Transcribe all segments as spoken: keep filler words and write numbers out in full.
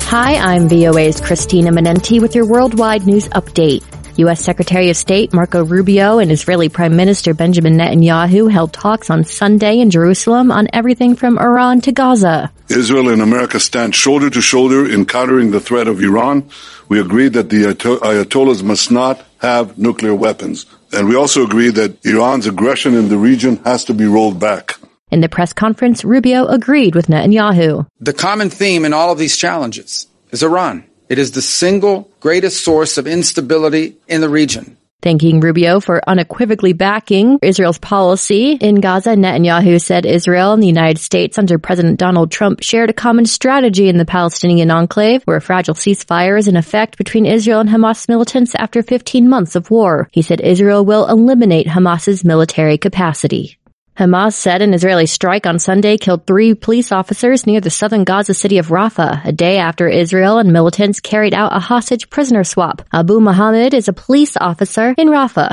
Hi, I'm V O A's Christina Menenti with your worldwide news update. U S Secretary of State Marco Rubio and Israeli Prime Minister Benjamin Netanyahu held talks on Sunday in Jerusalem on everything from Iran to Gaza. Israel and America stand shoulder to shoulder in countering the threat of Iran. We agreed that the Ayatollahs must not have nuclear weapons. And we also agreed that Iran's aggression in the region has to be rolled back. In the press conference, Rubio agreed with Netanyahu. The common theme in all of these challenges is Iran. It is the single greatest source of instability in the region. Thanking Rubio for unequivocally backing Israel's policy in Gaza, Netanyahu said Israel and the United States under President Donald Trump shared a common strategy in the Palestinian enclave, where a fragile ceasefire is in effect between Israel and Hamas militants after fifteen months of war. He said Israel will eliminate Hamas's military capacity. Hamas said an Israeli strike on Sunday killed three police officers near the southern Gaza city of Rafah, a day after Israel and militants carried out a hostage prisoner swap. Abu Muhammad is a police officer in Rafah.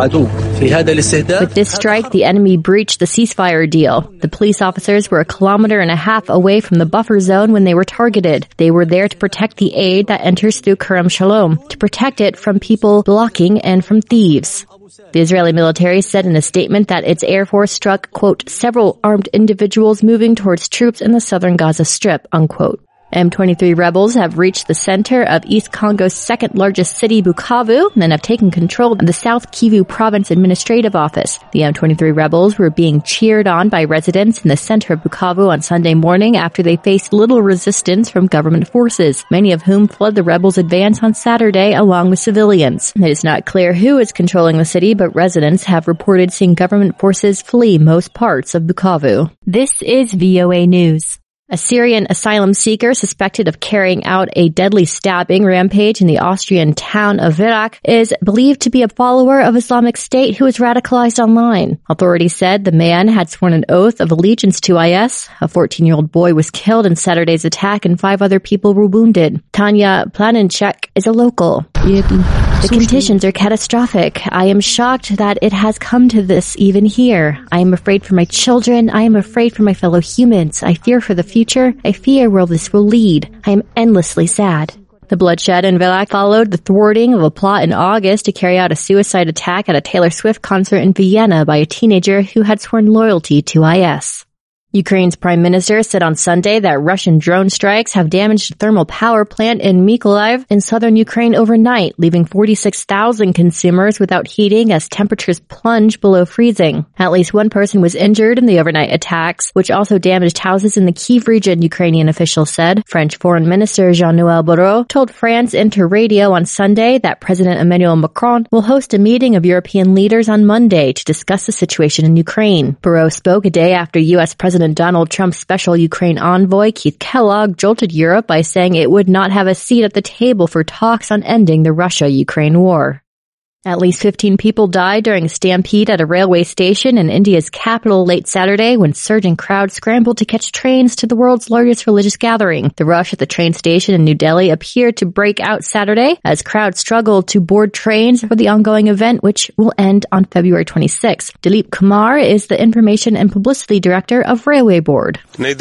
With this strike, the enemy breached the ceasefire deal. The police officers were a kilometer and a half away from the buffer zone when they were targeted. They were there to protect the aid that enters through Kerem Shalom, to protect it from people blocking and from thieves. The Israeli military said in a statement that its air force struck, quote, several armed individuals moving towards troops in the southern Gaza Strip, unquote. M twenty-three rebels have reached the center of East Congo's second largest city, Bukavu, and have taken control of the South Kivu Province Administrative Office. The M twenty-three rebels were being cheered on by residents in the center of Bukavu on Sunday morning after they faced little resistance from government forces, many of whom fled the rebels' advance on Saturday along with civilians. It is not clear who is controlling the city, but residents have reported seeing government forces flee most parts of Bukavu. This is V O A News. A Syrian asylum seeker suspected of carrying out a deadly stabbing rampage in the Austrian town of Villach is believed to be a follower of Islamic State who was radicalized online. Authorities said the man had sworn an oath of allegiance to I S. A fourteen-year-old boy was killed in Saturday's attack and five other people were wounded. Tanya Planenchek is a local. The conditions are catastrophic. I am shocked that it has come to this even here. I am afraid for my children. I am afraid for my fellow humans. I fear for the future. I fear where this will lead. I am endlessly sad. The bloodshed in Villach followed the thwarting of a plot in August to carry out a suicide attack at a Taylor Swift concert in Vienna by a teenager who had sworn loyalty to I S. Ukraine's prime minister said on Sunday that Russian drone strikes have damaged a thermal power plant in Mykolaiv in southern Ukraine overnight, leaving forty-six thousand consumers without heating as temperatures plunge below freezing. At least one person was injured in the overnight attacks, which also damaged houses in the Kyiv region, Ukrainian officials said. French Foreign Minister Jean-Noel Barrot told France Interradio on Sunday that President Emmanuel Macron will host a meeting of European leaders on Monday to discuss the situation in Ukraine. Barrot spoke a day after U S President Donald Trump's special Ukraine envoy, Keith Kellogg, jolted Europe by saying it would not have a seat at the table for talks on ending the Russia-Ukraine war. At least fifteen people died during a stampede at a railway station in India's capital late Saturday when surging crowds scrambled to catch trains to the world's largest religious gathering. The rush at the train station in New Delhi appeared to break out Saturday as crowds struggled to board trains for the ongoing event, which will end on February twenty-sixth. Dilip Kumar is the Information and Publicity Director of Railway Board.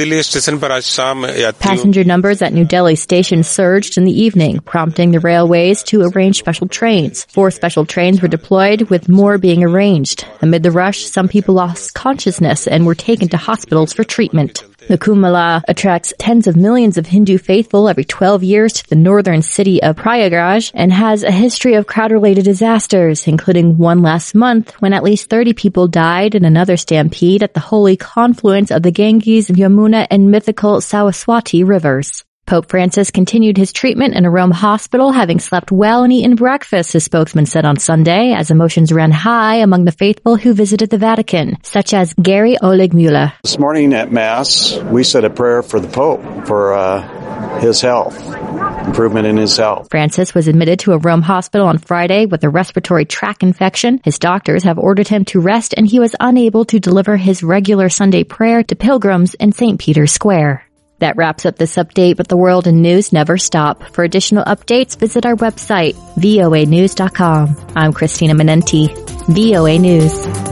Passenger numbers at New Delhi station surged in the evening, prompting the railways to arrange special trains. Four special trains were deployed, with more being arranged. Amid the rush, some people lost consciousness and were taken to hospitals for treatment. The Kumbh Mela attracts tens of millions of Hindu faithful every twelve years to the northern city of Prayagraj and has a history of crowd-related disasters, including one last month when at least thirty people died in another stampede at the holy confluence of the Ganges, Yamuna, and mythical Saraswati rivers. Pope Francis continued his treatment in a Rome hospital, having slept well and eaten breakfast, his spokesman said on Sunday, as emotions ran high among the faithful who visited the Vatican, such as Gary Oleg Mueller. This morning at Mass, we said a prayer for the Pope, for uh, his health, improvement in his health. Francis was admitted to a Rome hospital on Friday with a respiratory tract infection. His doctors have ordered him to rest, and he was unable to deliver his regular Sunday prayer to pilgrims in Saint Peter's Square. That wraps up this update, but the world and news never stop. For additional updates, visit our website, V O A news dot com. I'm Christina Menenti, V O A News.